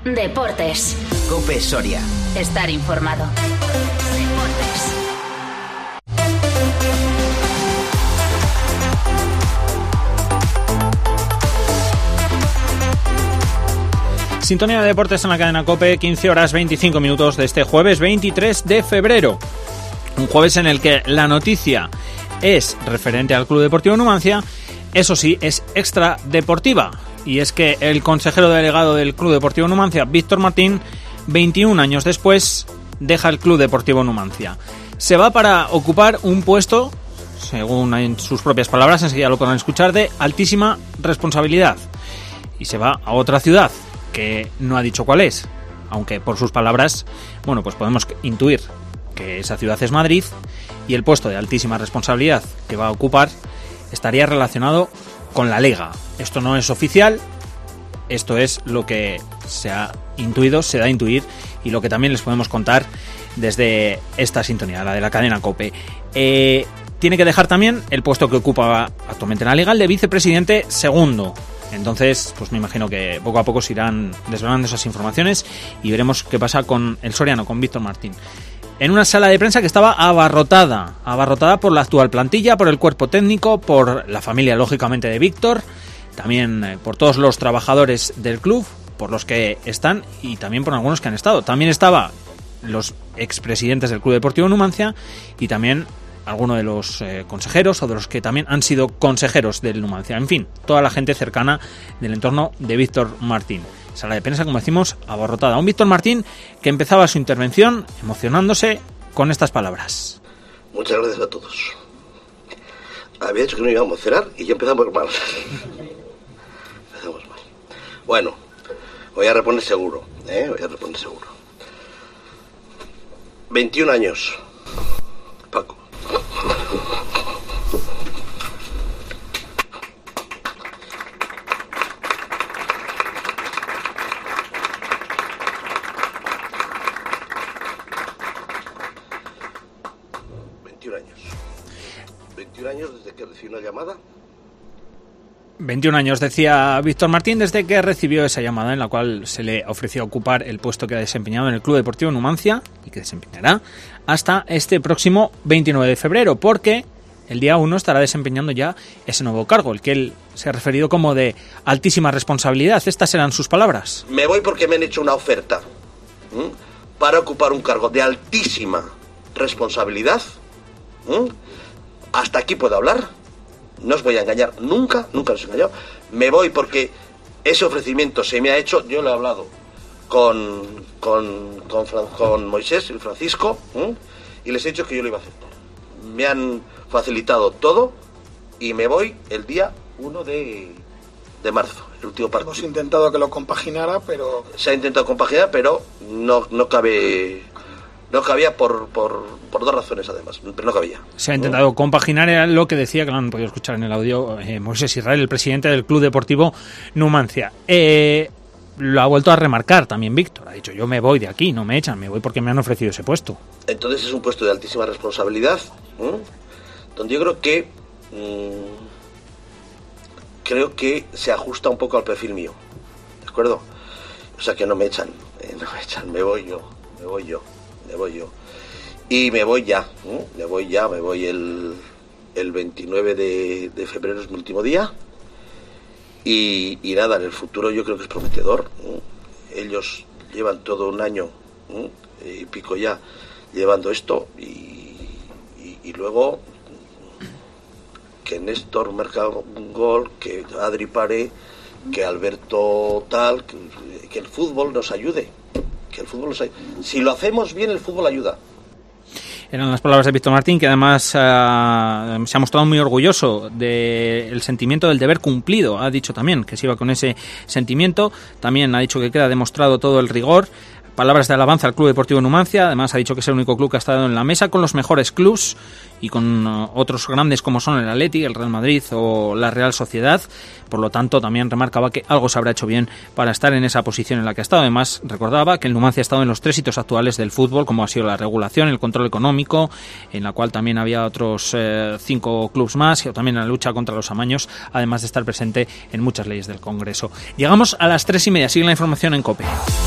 Deportes. COPE Soria. Estar informado. Deportes. Sintonía de deportes en la cadena COPE, 15 horas 25 minutos de este jueves 23 de febrero. Un jueves en el que la noticia es referente al Club Deportivo Numancia, eso sí, es extradeportiva. Y es que el consejero delegado del Club Deportivo Numancia, Víctor Martín, 21 años después, deja el Club Deportivo Numancia. Se va para ocupar un puesto, según en sus propias palabras, enseguida lo podrán escuchar, de altísima responsabilidad. Y se va a otra ciudad, que no ha dicho cuál es, aunque por sus palabras, bueno, pues podemos intuir que esa ciudad es Madrid, y el puesto de altísima responsabilidad que va a ocupar estaría relacionado con la Liga. Esto no es oficial, esto es lo que se ha intuido, se da a intuir, y lo que también les podemos contar desde esta sintonía, la de la cadena COPE. Tiene que dejar también el puesto que ocupa actualmente en la Liga, el de vicepresidente segundo. Entonces, pues me imagino que poco a poco se irán desvelando esas informaciones y veremos qué pasa con el soriano, con Víctor Martín. En una sala de prensa que estaba abarrotada por la actual plantilla, por el cuerpo técnico, por la familia, lógicamente, de Víctor, también por todos los trabajadores del club, por los que están y también por algunos que han estado. También estaban los expresidentes del Club Deportivo Numancia y también algunos de los consejeros o de los que también han sido consejeros del Numancia. En fin, toda la gente cercana del entorno de Víctor Martín. Sala de prensa, como decimos, abarrotada. Un Víctor Martín que empezaba su intervención emocionándose con estas palabras. Muchas gracias a todos. Había dicho que no íbamos a cenar y ya empezamos mal. Empezamos mal. Bueno, voy a responder seguro, Voy a responder seguro. 21 años, Paco. Desde que recibí una llamada. 21 años, decía Víctor Martín, desde que recibió esa llamada en la cual se le ofreció ocupar el puesto que ha desempeñado en el Club Deportivo Numancia y que desempeñará hasta este próximo 29 de febrero, porque el día 1 estará desempeñando ya ese nuevo cargo, el que él se ha referido como de altísima responsabilidad. Estas serán sus palabras. Me voy porque me han hecho una oferta para ocupar un cargo de altísima responsabilidad. Hasta aquí puedo hablar, no os voy a engañar, nunca os he engañado. Me voy porque ese ofrecimiento se me ha hecho, yo lo he hablado con Moisés y Francisco, y les he dicho que yo lo iba a aceptar. Me han facilitado todo y me voy el día 1 de marzo, el último partido. Hemos intentado que lo compaginara, pero... Se ha intentado compaginar, pero no cabía por dos razones además, pero no cabía. Se ha intentado compaginar, era lo que decía, que lo han podido escuchar en el audio, Moisés Israel, el presidente del Club Deportivo Numancia. Lo ha vuelto a remarcar también Víctor, ha dicho, yo me voy de aquí, no me echan, me voy porque me han ofrecido ese puesto. Entonces es un puesto de altísima responsabilidad, donde yo creo que se ajusta un poco al perfil mío, ¿de acuerdo? O sea que no me echan, me voy yo. Y me voy ya, me voy el 29 de febrero, es mi último día. Y nada, en el futuro yo creo que es prometedor. Ellos llevan todo un año y pico ya llevando esto. Y luego que Néstor marca un gol, que Adri pare, que Alberto tal, que el fútbol nos ayude. Si lo hacemos bien, el fútbol ayuda. Eran las palabras de Víctor Martín, que además se ha mostrado muy orgulloso del sentimiento del deber cumplido. Ha dicho también que se iba con ese sentimiento. También ha dicho que queda demostrado todo el rigor. Palabras de alabanza al Club Deportivo Numancia. Además ha dicho que es el único club que ha estado en la mesa con los mejores clubs y con otros grandes como son el Atleti, el Real Madrid o la Real Sociedad. Por lo tanto, también remarcaba que algo se habrá hecho bien para estar en esa posición en la que ha estado. Además, recordaba que el Numancia ha estado en los 3 hitos actuales del fútbol, como ha sido la regulación, el control económico, en la cual también había otros 5 clubs más, y también en la lucha contra los amaños, además de estar presente en muchas leyes del Congreso. Llegamos a las 3:30. Sigue la información en COPE.